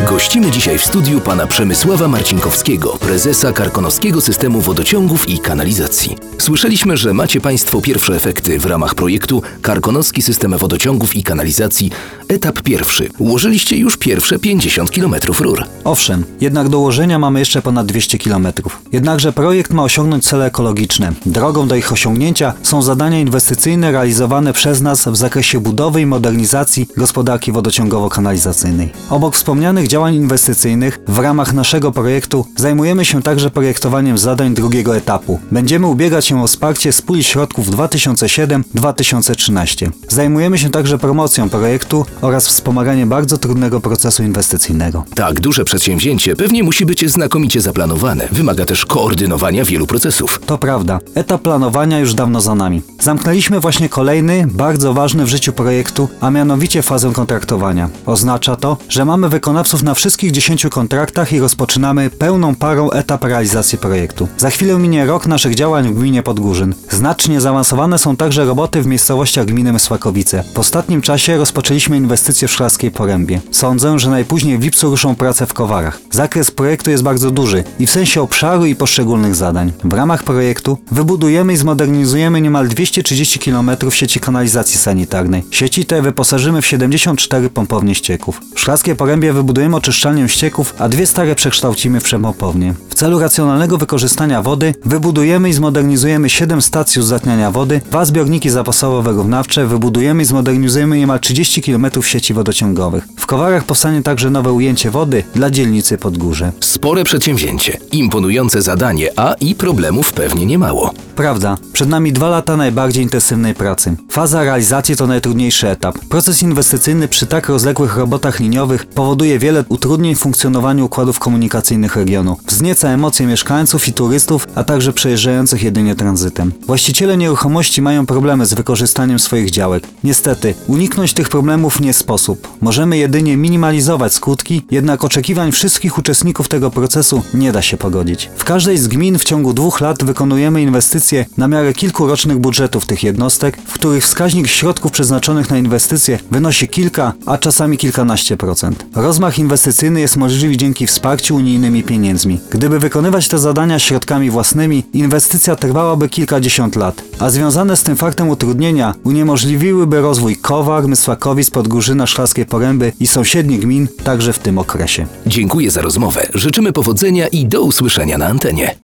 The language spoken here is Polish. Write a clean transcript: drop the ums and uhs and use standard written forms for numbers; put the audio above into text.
Gościmy dzisiaj w studiu pana Przemysława Marcinkowskiego, prezesa Karkonoskiego Systemu Wodociągów i Kanalizacji. Słyszeliśmy, że macie państwo pierwsze efekty w ramach projektu Karkonoski System Wodociągów i Kanalizacji, etap pierwszy. Ułożyliście już pierwsze 50 km rur. Owszem, jednak do ułożenia mamy jeszcze ponad 200 km. Jednakże projekt ma osiągnąć cele ekologiczne. Drogą do ich osiągnięcia są zadania inwestycyjne realizowane przez nas w zakresie budowy i modernizacji gospodarki wodociągowo-kanalizacyjnej. Obok wspomnianych działań inwestycyjnych w ramach naszego projektu zajmujemy się także projektowaniem zadań drugiego etapu. Będziemy ubiegać się o wsparcie z puli środków 2007-2013. Zajmujemy się także promocją projektu oraz wspomaganiem bardzo trudnego procesu inwestycyjnego. Tak duże przedsięwzięcie pewnie musi być znakomicie zaplanowane. Wymaga też koordynowania wielu procesów. To prawda, etap planowania już dawno za nami. Zamknęliśmy właśnie kolejny, bardzo ważny w życiu projektu, a mianowicie fazę kontraktowania. Oznacza to, że mamy wykonawców na wszystkich 10 kontraktach i rozpoczynamy pełną parą etap realizacji projektu. Za chwilę minie rok naszych działań w gminie Podgórzyn. Znacznie zaawansowane są także roboty w miejscowościach gminy Mysłakowice. W ostatnim czasie rozpoczęliśmy inwestycje w Szklarskiej Porębie. Sądzę, że najpóźniej w lipcu ruszą prace w Kowarach. Zakres projektu jest bardzo duży i w sensie obszaru i poszczególnych zadań. W ramach projektu wybudujemy i zmodernizujemy niemal 230 km sieci kanalizacji sanitarnej. Sieci te wyposażymy w 74 pompownie ścieków. W Szklarskiej Porębie wybudujemy oczyszczalnię ścieków, a 2 stare przekształcimy w przepompownie. W celu racjonalnego wykorzystania wody wybudujemy i zmodernizujemy 7 stacji uzdatniania wody, 2 zbiorniki zapasowo-wyrównawcze, wybudujemy i zmodernizujemy niemal 30 km sieci wodociągowych. W Kowarach powstanie także nowe ujęcie wody dla dzielnicy Podgórze. Spore przedsięwzięcie, imponujące zadanie, a i problemów pewnie niemało. Prawda, przed nami 2 lata najbardziej intensywnej pracy. Faza realizacji to najtrudniejszy etap. Proces inwestycyjny przy tak rozległych robotach liniowych powoduje wiele utrudnień w funkcjonowaniu układów komunikacyjnych regionu. Wznieca emocje mieszkańców i turystów, a także przejeżdżających jedynie tranzytem. Właściciele nieruchomości mają problemy z wykorzystaniem swoich działek. Niestety, uniknąć tych problemów nie sposób. Możemy jedynie minimalizować skutki, jednak oczekiwań wszystkich uczestników tego procesu nie da się pogodzić. W każdej z gmin w ciągu 2 lat wykonujemy inwestycje na miarę kilku rocznych budżetów tych jednostek, w których wskaźnik środków przeznaczonych na inwestycje wynosi kilka, a czasami kilkanaście procent. Rozmach inwestycyjny jest możliwy dzięki wsparciu unijnymi pieniędzmi. Gdyby wykonywać te zadania środkami własnymi, inwestycja trwałaby kilkadziesiąt lat, a związane z tym faktem utrudnienia uniemożliwiłyby rozwój Kowar, Mysłakowic, Podgórzyna, Szklarskiej Poręby i sąsiednich gmin także w tym okresie. Dziękuję za rozmowę. Życzymy powodzenia i do usłyszenia na antenie.